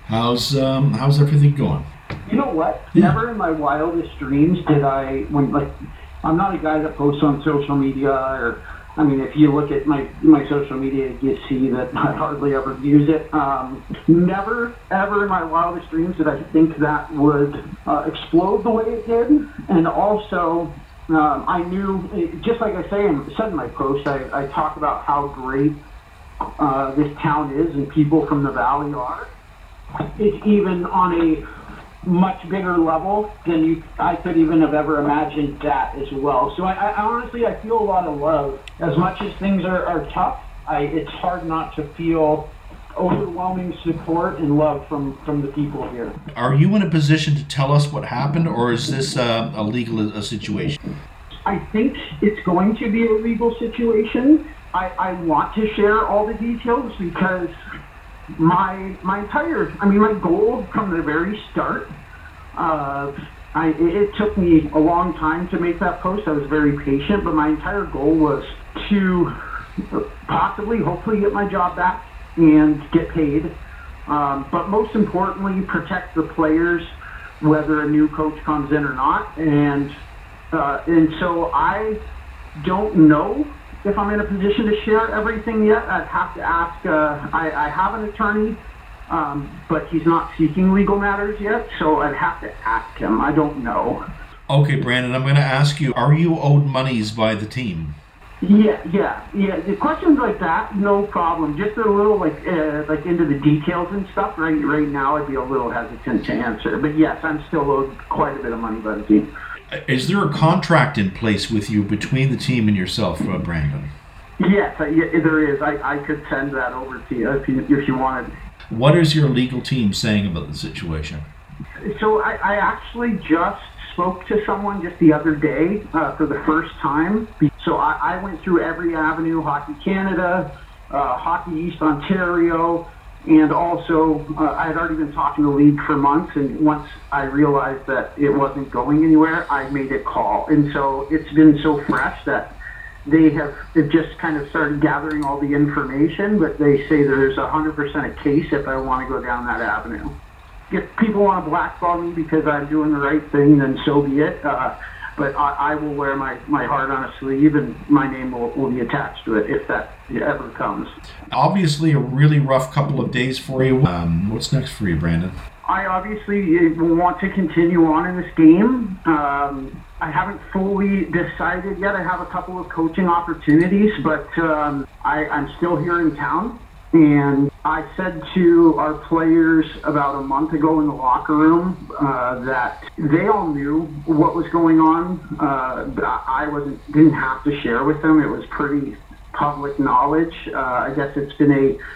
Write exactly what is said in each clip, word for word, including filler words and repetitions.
How's um, how's everything going? You know what? Yeah. Never in my wildest dreams did I, when like, I'm not a guy that posts on social media or, I mean, if you look at my my social media, you see that I hardly ever use it. Um, never, ever in my wildest dreams did I think that would uh, explode the way it did. And also, um, I knew, just like I say and said in my post, I, I talk about how great uh, this town is and people from the valley are. It's even on a much bigger level than you I could even have ever imagined that as well. So I, I honestly I feel a lot of love. As much as things are, are tough, I, it's hard not to feel overwhelming support and love from, from the people here. Are you in a position to tell us what happened, or is this uh, a legal a situation? I think it's going to be a legal situation. I, I want to share all the details because my my entire I mean my goal from the very start, uh, I it, it took me a long time to make that post. I was very patient, but my entire goal was to possibly hopefully get my job back and get paid, um, but most importantly protect the players whether a new coach comes in or not. And uh, and so I don't know if I'm in a position to share everything yet. I'd have to ask, uh, I, I have an attorney, um, but he's not seeking legal matters yet, so I'd have to ask him. I don't know. Okay, Brandon, I'm going to ask you, are you owed monies by the team? Yeah, yeah, yeah. The questions like that, no problem. Just a little like uh, like into the details and stuff. Right, right now, I'd be a little hesitant to answer. But yes, I'm still owed quite a bit of money by the team. Is there a contract in place with you between the team and yourself, uh, Brandon? Yes, uh, yeah, there is. I, I could send that over to you if you if you wanted. What is your legal team saying about the situation? So I, I actually just spoke to someone just the other day uh, for the first time. So I, I went through every avenue: Hockey Canada, uh, Hockey East Ontario. And also, uh, I had already been talking to the league for months, and once I realized that it wasn't going anywhere, I made a call. And so it's been so fresh that they have they've just kind of started gathering all the information, but they say there's one hundred percent a case if I want to go down that avenue. If people want to blackball me because I'm doing the right thing, then so be it. Uh, but I, I will wear my, my heart on a sleeve, and my name will, will be attached to it if that ever comes. Obviously, a really rough couple of days for you. Um, what's next for you, Brandon? I obviously want to continue on in this game. Um, I haven't fully decided yet. I have a couple of coaching opportunities, but um, I, I'm still here in town. And I said to our players about a month ago in the locker room uh, that they all knew what was going on. Uh, I wasn't didn't have to share with them. It was pretty public knowledge. Uh, I guess it's been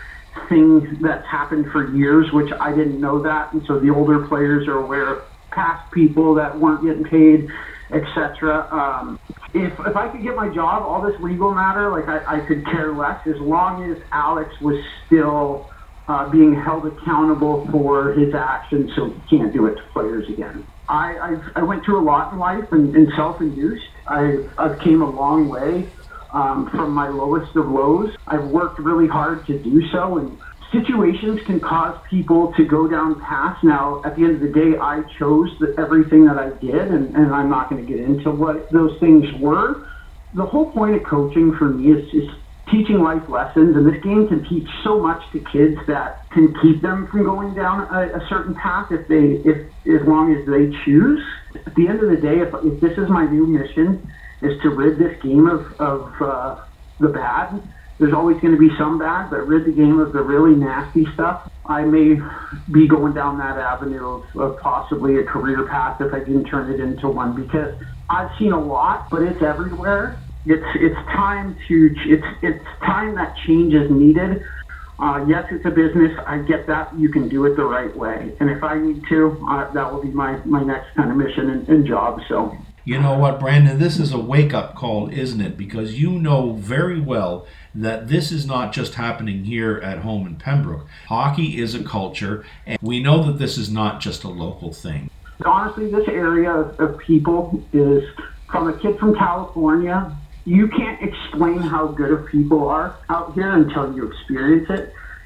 a thing that's happened for years, which I didn't know that. And so the older players are aware of past people that weren't getting paid, et cetera. Um, if if I could get my job, all this legal matter, like I, I could care less as long as Alex was still uh, being held accountable for his actions, so he can't do it to players again. I I've, I went through a lot in life and, and self-induced. I I've came a long way um, from my lowest of lows. I've worked really hard to do so, and situations can cause people to go down paths. Now, at the end of the day, I chose the, everything that I did, and, and I'm not going to get into what those things were. The whole point of coaching for me is just teaching life lessons, and this game can teach so much to kids that can keep them from going down a, a certain path if they, if as long as they choose. At the end of the day, if, if this is my new mission, is to rid this game of, of uh, the bad. There's always going to be some bad, but rid the game of the really nasty stuff. I may be going down that avenue of, of possibly a career path if I didn't turn it into one, because I've seen a lot, but it's everywhere. It's it's time to it's it's time that change is needed. Uh, yes, it's a business. I get that. You can do it the right way, and if I need to, uh, that will be my, my next kind of mission and, and job. So. You know what, Brandon, this is a wake-up call, isn't it? Because you know very well that this is not just happening here at home in Pembroke. Hockey is a culture, and we know that this is not just a local thing. Honestly, this area of, of people is, from a kid from California, you can't explain how good of people are out here until you experience it.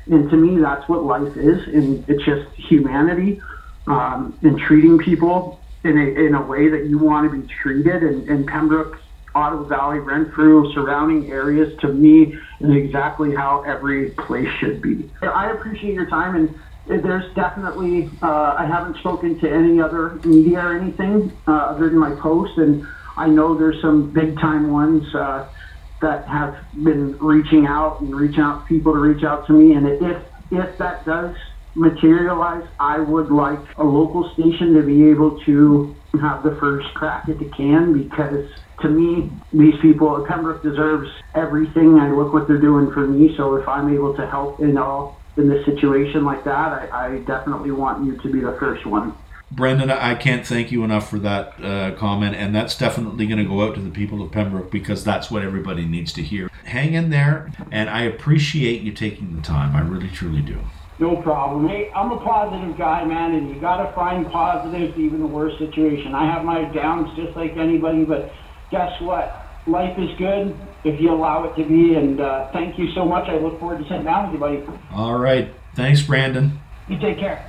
And to me, that's what life is, and it's just humanity, um, and treating people in a, in a way that you want to be treated. And, and Pembroke, Ottawa Valley, Renfrew, surrounding areas, to me, is exactly how every place should be. I appreciate your time, and there's definitely, uh, I haven't spoken to any other media or anything uh, other than my post, and I know there's some big time ones uh, that have been reaching out and reaching out to people to reach out to me. And if if that does materialize, I would like a local station to be able to have the first crack at the can, because to me, these people, Pembroke deserves everything. I look what they're doing for me, so if I'm able to help in all in this situation like that, I, I definitely want you to be the first one. Brendan, I can't thank you enough for that uh, comment, and that's definitely going to go out to the people of Pembroke, because that's what everybody needs to hear. Hang in there, and I appreciate you taking the time. I really, truly do. No problem. Hey, I'm a positive guy, man, and you got to find positives even in the worst situation. I have my downs just like anybody, but guess what? Life is good if you allow it to be, and uh, thank you so much. I look forward to sitting down with you, buddy. All right. Thanks, Brandon. You take care.